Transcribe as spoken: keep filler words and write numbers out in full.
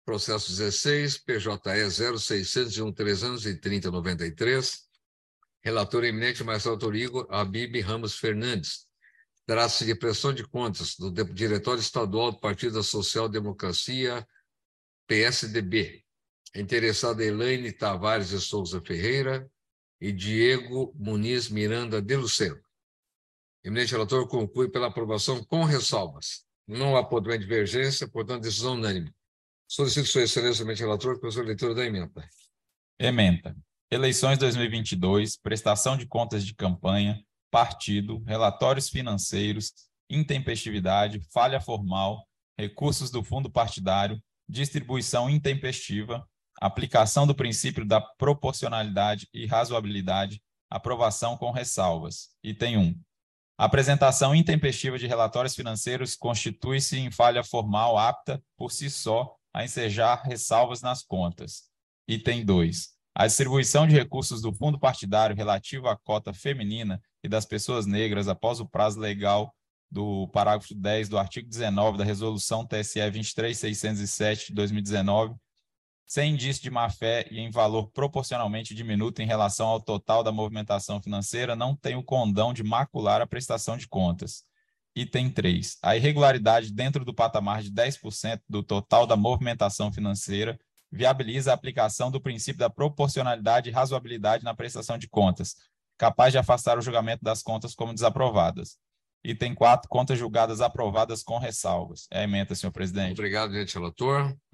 Processo dezesseis, P J E zero seiscentos e um, três anos e trinta noventa e três. Relator eminente, magistrado Igor Habib Ramos Fernandes. Trata-se de prestação de contas do Diretório Estadual do Partido da Social Democracia, P S D B. Interessada Elaine Tavares de Souza Ferreira e Diego Muniz Miranda de Luceno. Eminente relator conclui pela aprovação com ressalvas. Não há ponto de divergência, portanto, decisão unânime. Solicito sua excelência, eminente relator, pela sua leitura da emenda. Ementa. Eleições dois mil e vinte e dois, prestação de contas de campanha, partido, relatórios financeiros, intempestividade, falha formal, recursos do fundo partidário, distribuição intempestiva, aplicação do princípio da proporcionalidade e razoabilidade, aprovação com ressalvas. Item um. Apresentação intempestiva de relatórios financeiros constitui-se em falha formal apta, por si só, a ensejar ressalvas nas contas. Item dois. A distribuição de recursos do fundo partidário relativo à cota feminina e das pessoas negras após o prazo legal do parágrafo dez do artigo dezenove da Resolução T S E vinte e três mil seiscentos e sete de dois mil e dezenove, sem indício de má-fé e em valor proporcionalmente diminuto em relação ao total da movimentação financeira, não tem o condão de macular a prestação de contas. Item três. A irregularidade dentro do patamar de dez por cento do total da movimentação financeira viabiliza a aplicação do princípio da proporcionalidade e razoabilidade na prestação de contas, capaz de afastar o julgamento das contas como desaprovadas. Item quatro. Contas julgadas aprovadas com ressalvas. É a ementa, senhor presidente. Obrigado, eminente relator.